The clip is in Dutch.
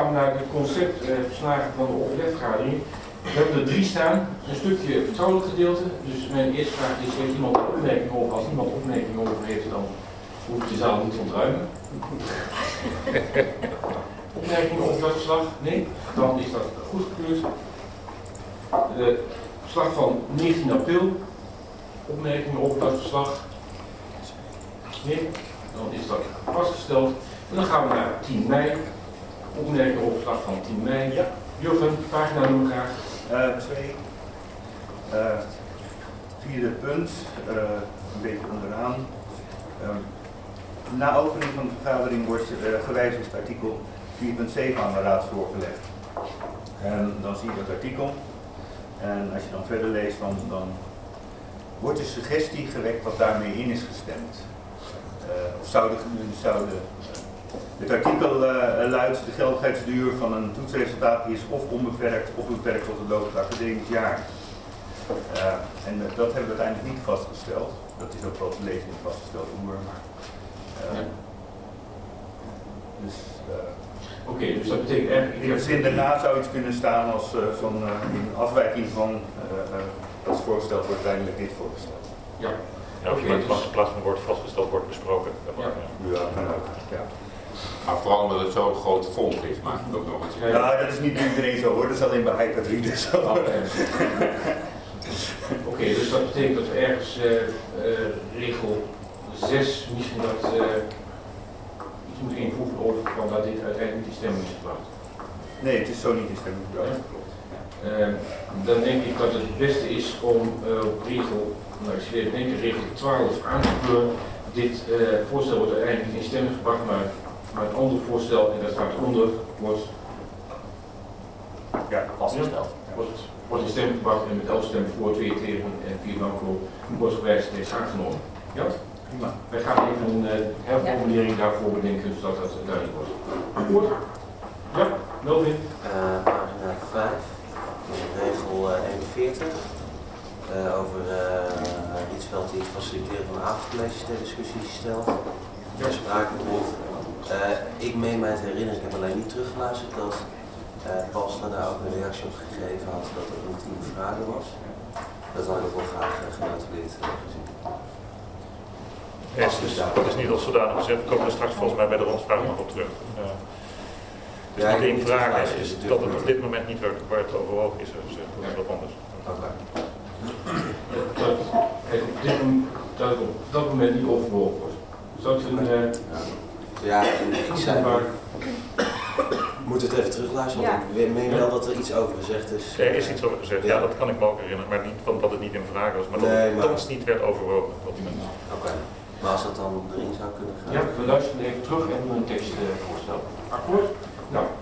gaan we naar de conceptverslagen van de overlegvergadering. We hebben er 3 staan. Een stukje vertrouwelijk gedeelte. Dus mijn eerste vraag is, heeft iemand opmerkingen over? Als niemand opmerkingen over heeft, dan hoeft de zaal niet te ontruimen. Opmerkingen over dat verslag? Nee? Dan is dat goedgekeurd. Het verslag van 19 april. Opmerkingen over dat verslag? Nee? Dan is dat vastgesteld. En dan gaan we naar 10 mei. Opmerkingen over het verslag van 10 mei. Ja. Jurgen, pagina nummer graag. 2. Vierde punt, een beetje onderaan. Na opening van de vergadering wordt gewijzigd artikel 4.7 aan de Raad voorgelegd. En dan zie je dat artikel. En als je dan verder leest, dan wordt de suggestie gewekt wat daarmee in is gestemd. Het artikel luidt: de geldigheidsduur van een toetsresultaat is of onbeperkt of beperkt tot het lopend academisch jaar. En dat hebben we uiteindelijk niet vastgesteld. Dat is ook wel te lezen in vastgestelde oer. Oké, dus dat betekent eigenlijk... In de zin daarna zou iets kunnen staan als in afwijking van dat voorgesteld wordt uiteindelijk dit voorgesteld. Ja. Ja, of in plaats van wordt vastgesteld, wordt besproken. Ja, kan ook. Ja. Maar vooral omdat het zo'n groot fonds is, maakt het ook nog eens. Ja, dat is niet bij iedereen zo hoor, dat is alleen bij hyperreader zo. Oké, dus dat betekent dat we ergens regel 6 misschien dat iets moet invoegen over van dat dit uiteindelijk niet in stemming is gebracht. Nee, het is zo niet in stemming gebracht. Ja, klopt. Dan denk ik dat het beste is om op regel, ik denk regel 12 aan te vullen. Dit voorstel wordt uiteindelijk niet in stemming gebracht, maar het andere voorstel, en daar staat onder, wordt vastgesteld. Wordt in stemming gebracht en met 11 stemmen voor, 2 tegen en 4 blanco wordt gewijzigd en is aangenomen. Ja? Prima. Wij gaan even een herformulering daarvoor bedenken, zodat dat duidelijk wordt. Akkoord? Ja, Melvin. Pagina 5, regel 41. Over Rietveld die het faciliteren van avondcolleges ter discussie stelt. Ter sprake komt. Ik meen mij te herinneren, ik heb alleen niet teruggeluisterd, dat Balstra daar ook een reactie op gegeven had dat het een 10 vragen was. Dat had ik ook wel graag genotuleerd gezien. Dat is niet als zodanig gezegd, we komen er straks volgens mij bij de rondvraag nog op terug. Dus niet één vraag is dat het op dit moment niet waar het overwogen is, dat is wat anders. Dat op dat moment niet overwogen wordt. Zou het een... Ja, ik zei maar... Moet het even terugluisteren, want ik meen wel dat er iets over gezegd is. Er is iets over gezegd, ja, dat kan ik me ook herinneren, maar niet van dat het niet in vraag was, maar dat het thans niet werd overwogen. Oké, maar als dat dan erin zou kunnen gaan... Ja, we luisteren even terug en doen een tekstvoorstel. Akkoord? Nou,